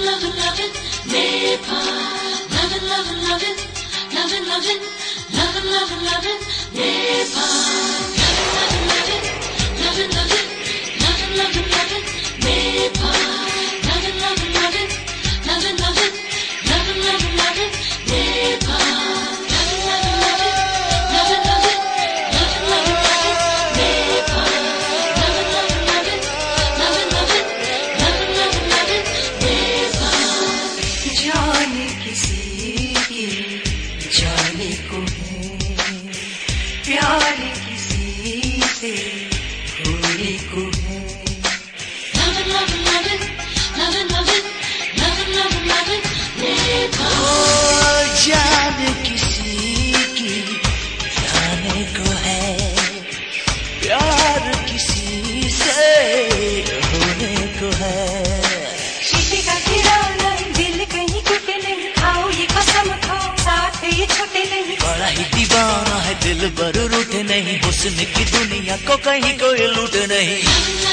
दिल बर रूठे नहीं, हुस्न की दुनिया को कहीं कोई लूट नहीं।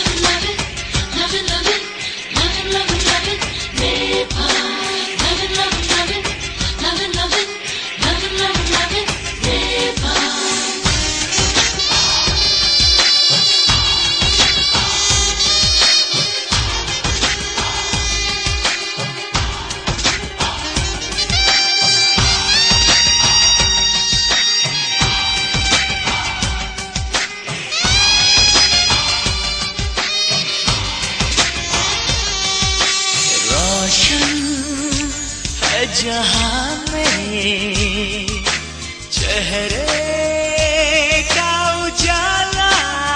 जहां में चेहरे का उजाला,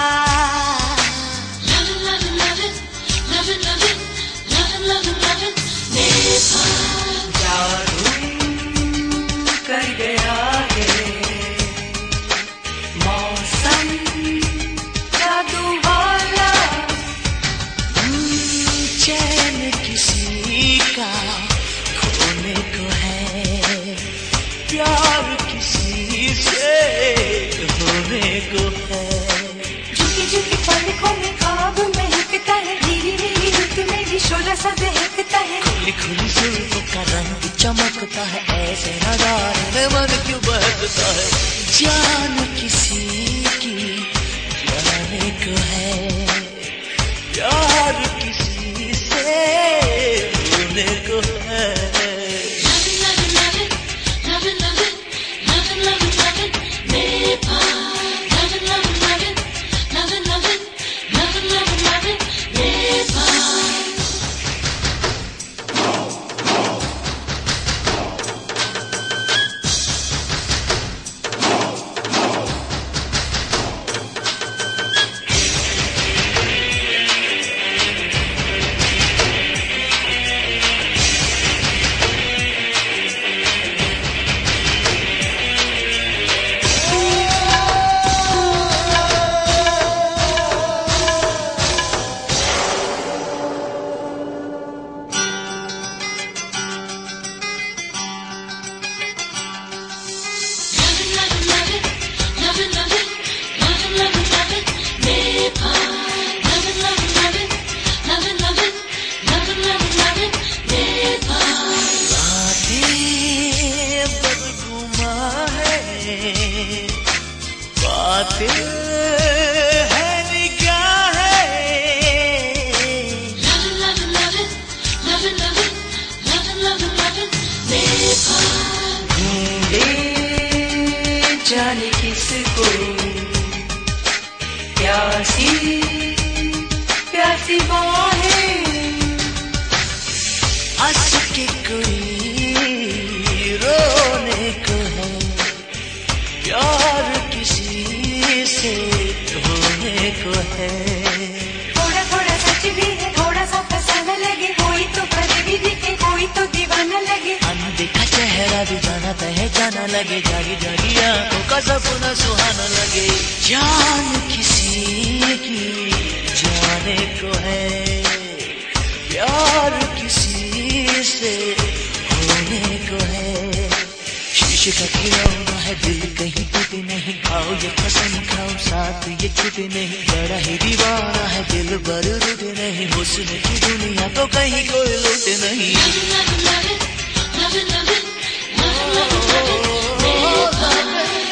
जादू कर गया है मौसम जादू वाला, चैन किसी का खोने को है, प्यार किसी से होने को है। झुकी झुकी पलकों में ख्वाब महकता है, धीरे धीरे रुत में भी शोला सा दहकता है। खुली खुली जुल्फों का रंग चमकता है, ऐसे नजारे में मन क्यों बहकता है। जान किसी की जाने को है, प्यार किसी से होने को है। जाने किसको प्यासी प्यासी बाहें, हंस के कोई रोने को है, प्यार किसी से होने को है। थोड़ा थोड़ा सच भी है, थोड़ा सा फसाना लगे, कोई तो भी दिखे, कोई तो दीवाना लगे। अनदेखा चेहरा भी जाना पहचाना लगे, जागी जागी आंखों का सपना सुहाना लगे। जान किसी की जाने को है, प्यार किसी से होने को है। शीशे का खिलौना है दिल कहीं छूटे नहीं, खाओ ये कसम खाओ साथ ये छूटे नहीं, बड़ा ही दीवाना है दिल पर रुटे नहीं, हुस्न की दुनिया तो कहीं कोई लूटे नहीं। Love it, love it, love it, love it, love it, love it, love it, love it, love it, love it, love it, love it,